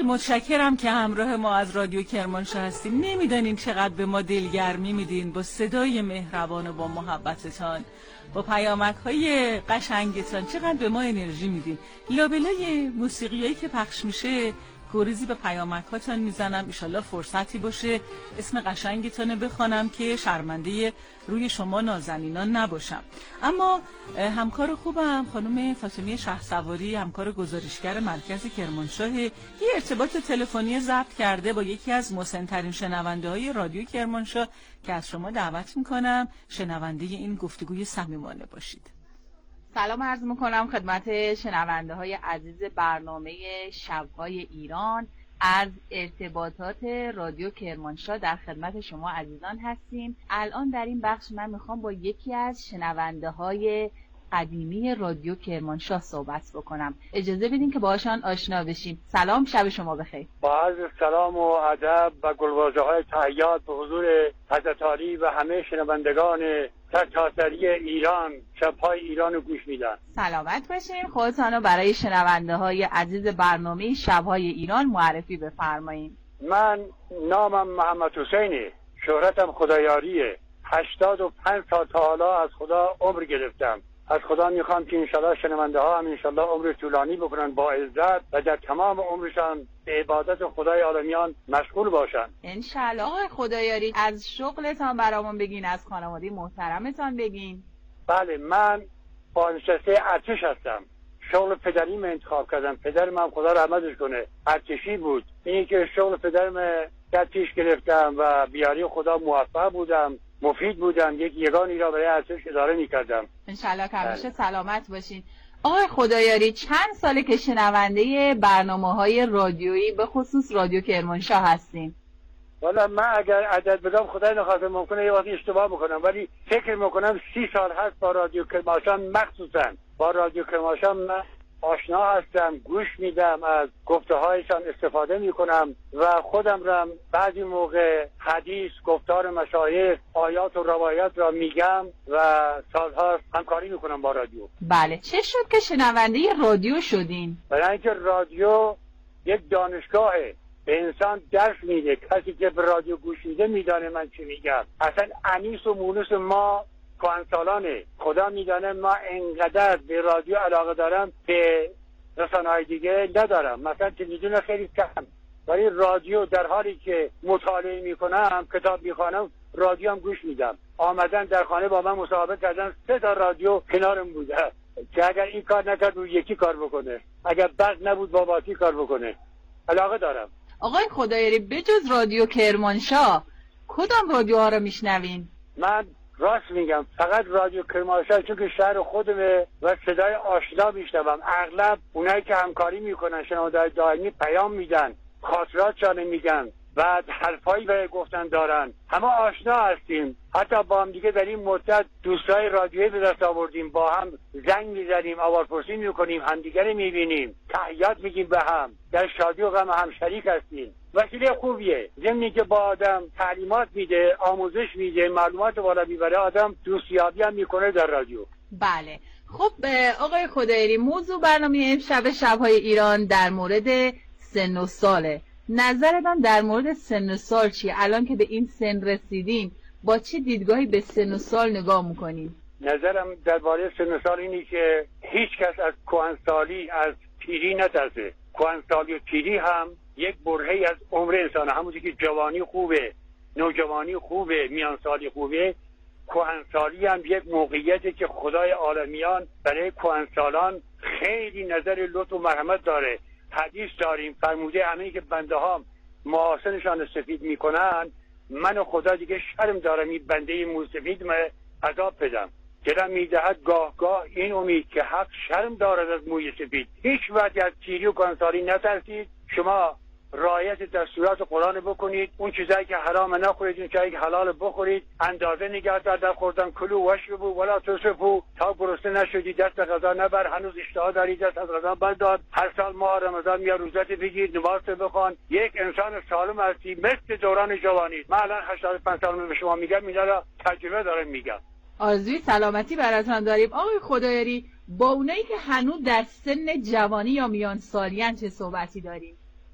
متشکرم که همراه ما از رادیو کرمانشاه هستیم. نمیدانین چقدر به ما دلگرمی میدین با صدای مهربان و با محبتتان، با پیامک های قشنگتان چقدر به ما انرژی میدین. لابلای موسیقیایی که پخش میشه گریزی به پیامک هاتان میزنم، ایشالله فرصتی باشه اسم قشنگتانه بخوانم که شرمنده روی شما نازنینان نباشم. اما همکار خوبم خانم فاطمه شهسواری، همکار گزارشگر مرکز کرمانشاه، یه ارتباط تلفنی ضبط کرده با یکی از مسن‌ترین شنونده های رادیو کرمانشاه که از شما دعوت میکنم شنونده این گفتگوی صمیمانه باشید. سلام عرض میکنم خدمت شنونده های عزیز برنامه شب‌های ایران. از ارتباطات رادیو کرمانشاه در خدمت شما عزیزان هستیم. الان در این بخش من میخوام با یکی از شنونده های قدیمی رادیو کرمانشاه صحبت بکنم. اجازه بدین که باهاشون آشنا بشیم. سلام، شب شما بخیر. با عرض سلام و ادب و گلواژه های تحیات به حضور حضرت عالی و همه شنوندگان سرتاسری ایران، شب‌های ایران رو گوش میدن. سلامت باشین. خودتان رو برای شنونده های عزیز برنامه شب‌های ایران معرفی بفرمایید. من نامم محمد حسینه، شهرتم خدایاریه. هشتاد و پنج سال تا حالا از خدا عمر گرفتم. از خدا میخوام که انشالله شنونده ها هم انشالله عمر طولانی بکنن با عزت و در تمام عمرشان به عبادت خدای عالمیان مشغول باشن انشالله. آقای خدایاری، از شغلتان برامون بگین، از خانواده محترمتان بگین. بله، من بازنشسته ارتش هستم. شغل پدریم انتخاب کردم. پدرم هم خدا رحمتش کنه ارتشی بود. اینی که شغل پدرم در پیش گرفتم و بیاری خدا موفق بودم، مفید بودم، یک یگانی را برای ارتش اداره می‌کردم. انشالله که همیشه سلامت باشین. آقای خدایاری، چند ساله که شنونده برنامه‌های رادیویی به خصوص رادیو کرمانشاه هستین؟ والا من اگر عدد بدم خدای نخواسته ممکنه یه وقتی اشتباه بکنم، ولی فکر میکنم سی سال هست با رادیو کرمانشاه، مخصوصا با رادیو کرمانشاه من آشنا هستم، گوش میدم، از گفته هایشان استفاده میکنم و خودم را بعضی موقع حدیث، گفتار مشایخ، آیات و روایات را میگم و سالها همکاری میکنم با رادیو. بله، چه شد که شنونده رادیو شدین؟ برای اینکه رادیو یک دانشگاهه، به انسان درس میده. کسی که به رادیو گوش میده میدانه من چی میگم. اصلا انیس و مونس ما کهنسالانه. خدا میدانه ما انقدر به رادیو علاقه دارم به رسانه‌های دیگه ندارم. مثلا تلویزیون خیلی کم، ولی رادیو در حالی که مطالعه میکنم، کتاب میخوانم، رادیو هم گوش میدم. آمدن در خانه با من مصاحبه کردن، سه تا رادیو کنارم بوده که اگر این کار نکرد رو یکی کار بکنه، اگر برق نبود با باتی کار بکنه. علاقه دارم. آقای خدایاری، بجز رادیو کرمانشاه کدام رادیوها رو میشنوین؟ من راست میگم فقط رادیو کرمانشاه، چون که شهر خودمه و صدای آشنا میشنوم. اغلب اونایی که همکاری میکنن، شنونده دائمی، پیام میدن، خاطراتشان میگن و حرفایی برای گفتن دارن. همه آشنا هستیم. حتی با هم دیگه در این مدت دوستای رادیویی به دست آوردیم، با هم زنگ میزنیم، احوالپرسی میکنیم، همدیگه میبینیم، تحیات میگیم به هم، در شادی و غم هم شریک هستیم. وسیله خوبیه. ضمن که با آدم تعلیمات میده، آموزش میده، معلومات بالا میبره، آدم دوستیابی هم میکنه در رادیو. بله. خب آقای خدایاری، موضوع برنامه امشب شب‌های ایران در مورد سن و ساله. نظرتان در مورد سن و سال چیه؟ الان که به این سن رسیدین با چه دیدگاهی به سن و سال نگاه میکنین؟ نظرم درباره سن و سال اینی که هیچ کس از کهنسالی، از پیری نترسه. کهنسالی و پیری هم یک برهه‌ای از عمر انسان. همونجوری که جوانی خوبه، نوجوانی خوبه، میانسالی خوبه، کهنسالی هم یک موقعیتی که خدای عالمیان برای کهنسالان خیلی نظر لطف و مرحمت داره. حدیث داریم فرموده همینی که بنده ها محاسنشان سفید میکنن، من و خدا دیگه شرم دارم این بنده موسفید من عذاب بدم. دلم میدهد گاه گاه این امید که حق شرم دارد از موی سفید. هیچ وقت از تیری و کهنسالی نترسید. شما رعایت دستورات قرآن بکنید، اون چیزایی که حرام نخورید، اون چیزایی که حلال بخورید، اندازه نگه دار در خوردن. کلوا واشربوا ولا تسرفوا، تا گرسنه نشدید دست غذا نبر، هنوز اشتها دارید دست از غذا بردار. هر سال ماه رمضان میاد روزت بگیر، نماز بخوان. یک انسان سالم هستی مثل دوران جوانی. من الان هشتاد و پنج سالمه به شما میگم، اینا را تجربه دارم میگم. آرزوی سلامتی براتون داریم. آقای خدایاری، با اونایی که هنوز در سن جوانی یا میان سالیان چه صحبتی داریم؟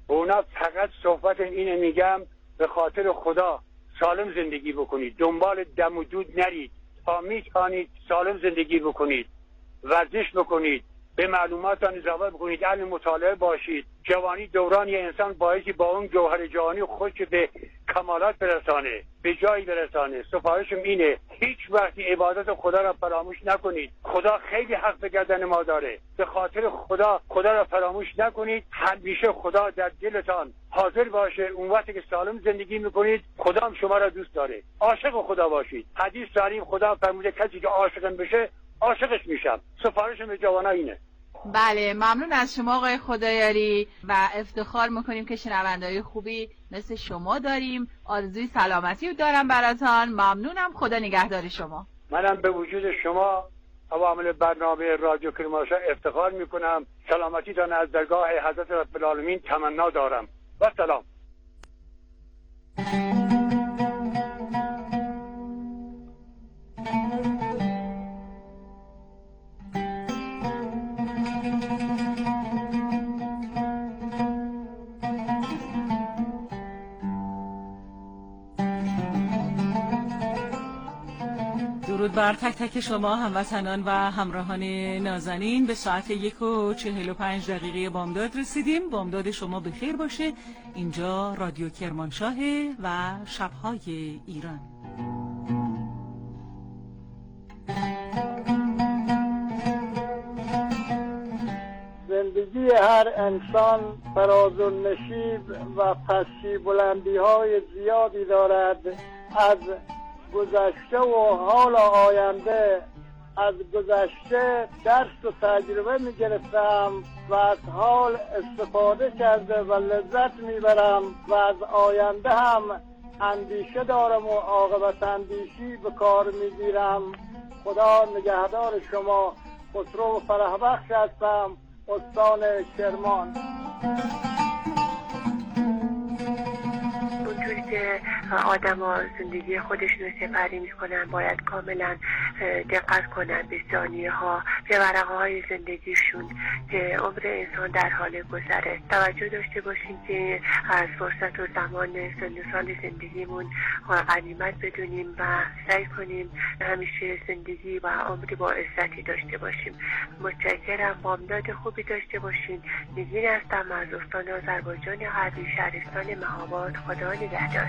اونا فقط صحبت اینه میگم به خاطر خدا سالم زندگی بکنید، دنبال دم و دود نرید، تا میتوانید سالم زندگی بکنید، ورزش بکنید، به معلوماتان اضافه بکنید، اهل مطالعه باشید. جوانی دورانی انسان بایستی با اون جوهر جوانی خودش به کمالات برسانه، به جایی برسانه. سفارشم اینه هیچ وقتی عبادت خدا را فراموش نکنید. خدا خیلی حق به گردن ما داره. به خاطر خدا خدا را فراموش نکنید. همیشه خدا در دلتان حاضر باشه. اون وقتی که سالم زندگی میکنید خدا هم شما را دوست داره. عاشق خدا باشید. حدیث داریم خدا فرموده کسی که عاشقم بشه عاشقش میشم. سفارشم به جوانا اینه. بله، ممنون از شما آقای خدایاری و افتخار میکنیم که شنونده‌های خوبی مثل شما داریم. آرزوی سلامتی دارم براتان. ممنونم. خدا نگهدار شما. منم به وجود شما عوامل برنامه رادیو کرمانشاه افتخار میکنم. سلامتی تان از درگاه حضرت رب العالمین تمنا دارم. و سلام. درود بر تک تک شما هموطنان و همراهان نازنین. به ساعت یک و چهل و پنج دقیقه بامداد رسیدیم. بامداد شما بخیر باشه. اینجا رادیو کرمانشاه و شبهای ایران. زندگی هر انسان فراز و نشیب و پستی بلندی های زیادی دارد. از گذشته و حال آینده، از گذشته درس و تجربه می گرفتم و از حال استفاده کرده و لذت می برم و از آینده هم اندیشه دارم و عاقبت اندیشی به کار می گیرم. خدا نگهدار شما. خسرو و فرح بخش هستم، استان کرمان. اونجوری که آدم ها زندگی خودشون رو سپری میکنن باید کاملا دقت کنن به ثانیه ها، به ورقه های زندگیشون که عمر انسان در حال گذره. توجه داشته باشیم که از فرصت و زمان سن و سال زندگیمون غنیمت بدونیم و سعی کنیم همیشه زندگی و عمری با عزتی داشته باشیم. متشکرم. بامداد خوبی داشته باشین. نگین هستم از استان آذربایجان غربی، شهرستان مهاباد. خدا نگهدار.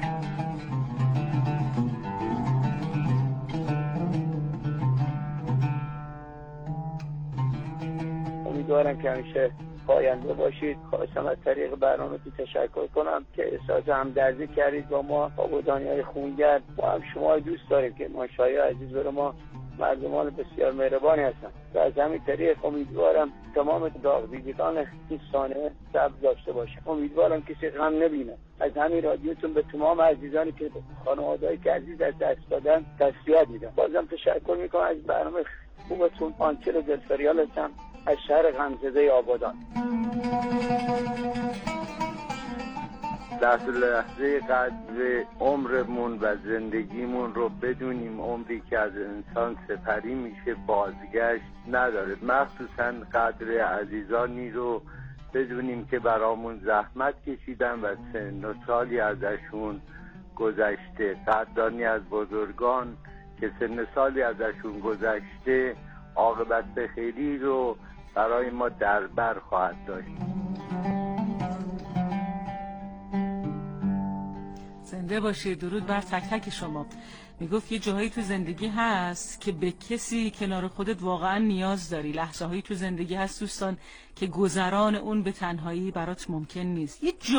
امیدوارم که همیشه پاینده باشید. خواستم از طریق برنامه تشکر کنم که احساس همدردی کردید با ما، با بودانی‌های خونگرد. ما هم شما دوست داریم که ماشاءالله عزیز برای ما مردمان بسیار مهربانی هستن و از همین طریق امیدوارم تمام داغ‌دیدگان این سانحه صبر داشته باشه. امیدوارم کسی غم نبینه. از همین رادیوتون به تمام عزیزانی که خانواده‌ای که عزیز از دست دادن تسلیت میدم. بازم تشکر میکنم از برنامه خوبتون. آنچل دلفریال هستم از شهر غمزده آبادان. لحظه لحظه قدر عمرمون و زندگیمون رو بدونیم. عمری که از انسان سپری میشه بازگشت نداره. مخصوصا قدر عزیزانی رو بدونیم که برامون زحمت کشیدن و سن و سالی ازشون گذشته. قدردانی از بزرگان که سن سالی ازشون گذشته عاقبت بخیری رو برای ما در بر خواهد داشت. زنده باشید. درود بر تک تک شما. میگفت یه جاهایی تو زندگی هست که به کسی کنار خودت واقعا نیاز داری. لحظه هایی تو زندگی هست دوستان که گذران اون به تنهایی برات ممکن نیست. یه